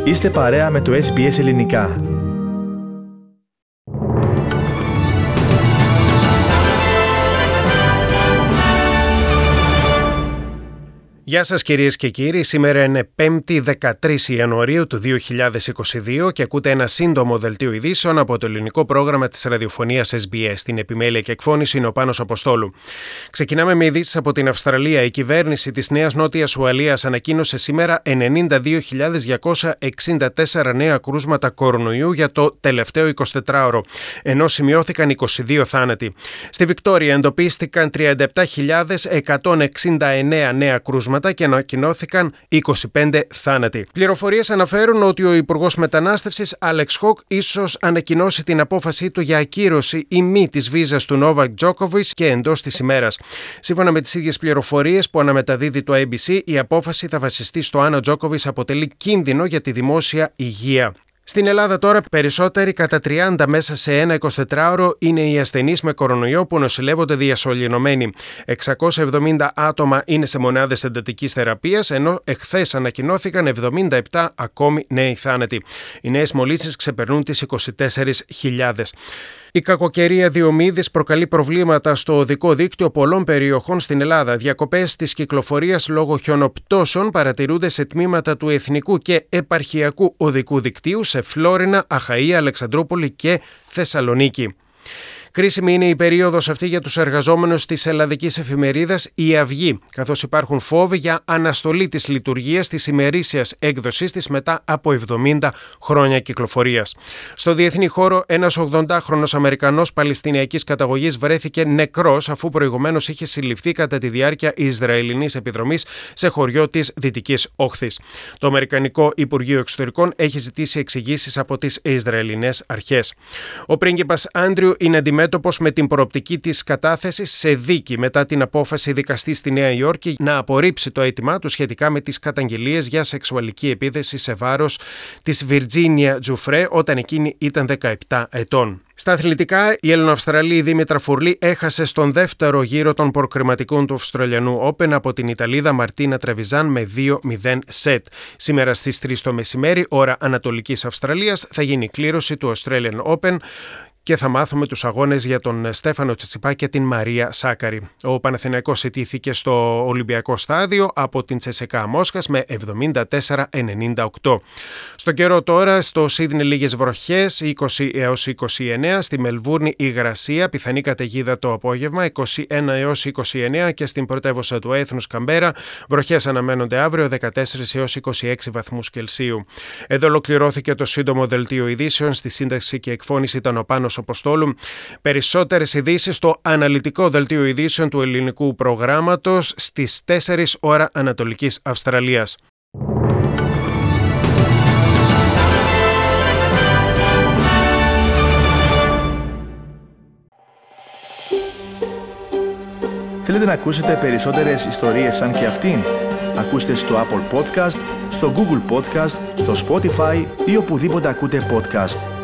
Είστε παρέα με το SBS Ελληνικά. Γεια σας κυρίες και κύριοι, σήμερα είναι 5η 13 Ιανουαρίου του 2022 και ακούτε ένα σύντομο δελτίο ειδήσεων από το ελληνικό πρόγραμμα της ραδιοφωνίας SBS. Στην επιμέλεια και εκφώνηση είναι ο Πάνος Αποστόλου. Ξεκινάμε με ειδήσεις από την Αυστραλία. Η κυβέρνηση της Νέας Νότιας Ουαλίας ανακοίνωσε σήμερα 92.264 νέα κρούσματα κορονοϊού για το τελευταίο 24ωρο, ενώ σημειώθηκαν 22 θάνατοι. Στη Βικτόρια εντοπίστηκαν 37.169 νέα κρούσματα και ανακοινώθηκαν 25 θάνατοι. Πληροφορίες αναφέρουν ότι ο Υπουργός Μετανάστευσης Άλεξ Χοκ ίσως ανακοινώσει την απόφασή του για ακύρωση ή μη της βίζας του Νόβακ Τζόκοβιτς και εντός της ημέρας. Σύμφωνα με τις ίδιες πληροφορίες που αναμεταδίδει το ABC, η απόφαση θα βασιστεί στο αν ο Τζόκοβιτς αποτελεί κίνδυνο για τη δημόσια υγεία. Στην Ελλάδα τώρα, περισσότεροι κατά 30 μέσα σε ένα 24ωρο είναι οι ασθενείς με κορονοϊό που νοσηλεύονται διασωληνωμένοι. 670 άτομα είναι σε μονάδες εντατικής θεραπείας, ενώ εχθές ανακοινώθηκαν 77 ακόμη νέοι θάνατοι. Οι νέες μολύνσεις ξεπερνούν τις 24.000. Η κακοκαιρία Διομήδης προκαλεί προβλήματα στο οδικό δίκτυο πολλών περιοχών στην Ελλάδα. Διακοπές της κυκλοφορίας λόγω χιονοπτώσεων παρατηρούνται σε τμήματα του εθνικού και επαρχιακού οδικού δικτύου σε Φλόρινα, Αχαΐα, Αλεξανδρούπολη και Θεσσαλονίκη. Κρίσιμη είναι η περίοδος αυτή για τους εργαζόμενους της ελλαδικής εφημερίδας «Η Αυγή», καθώς υπάρχουν φόβοι για αναστολή της λειτουργίας της ημερήσιας έκδοσης της μετά από 70 χρόνια κυκλοφορίας. Στο διεθνή χώρο, ένας 80χρονος Αμερικανός Παλαιστινιακής καταγωγής βρέθηκε νεκρός, αφού προηγουμένως είχε συλληφθεί κατά τη διάρκεια Ισραηλινής επιδρομής σε χωριό της Δυτικής Όχθης. Το Αμερικανικό Υπουργείο Εξωτερικών έχει ζητήσει εξηγήσεις από τις Ισραηλινές αρχές. Ο πρίγκιπας Άντριου είναι αντιμέτωπος με την προοπτική της κατάθεσης σε δίκη μετά την απόφαση δικαστή στη Νέα Υόρκη να απορρίψει το αίτημά του σχετικά με τις καταγγελίες για σεξουαλική επίθεση σε βάρος της Βιρτζίνια Τζουφρέ όταν εκείνη ήταν 17 ετών. Στα αθλητικά, η Έλληνο-Αυστραλή Δήμητρα Φουρλή έχασε στον δεύτερο γύρο των προκριματικών του Αυστραλιανού Open από την Ιταλίδα Μαρτίνα Τρεβιζάν με 2-0 σετ. Σήμερα στις 3 το μεσημέρι, ώρα Ανατολικής Αυστραλίας, θα γίνει η κλήρωση του Australian Open και θα μάθουμε τους αγώνες για τον Στέφανο Τσιτσιπά και την Μαρία Σάκαρη. Ο Παναθηναϊκός ητήθηκε στο Ολυμπιακό στάδιο από την CSKA Μόσχας με 74-98. Στο καιρό τώρα, στο Σίδνεϊ λίγες βροχές, 20 έως 29, στη Μελβούρνη υγρασία, πιθανή καταιγίδα το απόγευμα, 21 έως 29 και στην πρωτεύουσα του έθνους Καμπέρα, βροχές αναμένονται αύριο, 14 έως 26 βαθμούς Κελσίου. Εδώ ολοκληρώθηκε το σύντομο δελτίο ειδήσεων. Στη σύνταξη και εκφώνηση ήταν ο Πάνος Αποστόλου. Περισσότερες ειδήσεις στο αναλυτικό δελτίο ειδήσεων του ελληνικού προγράμματος στις 4 ώρα Ανατολικής Αυστραλίας. Θέλετε να ακούσετε περισσότερες ιστορίες σαν και αυτήν? Ακούστε στο Apple Podcast, στο Google Podcast, στο Spotify ή οπουδήποτε ακούτε podcast.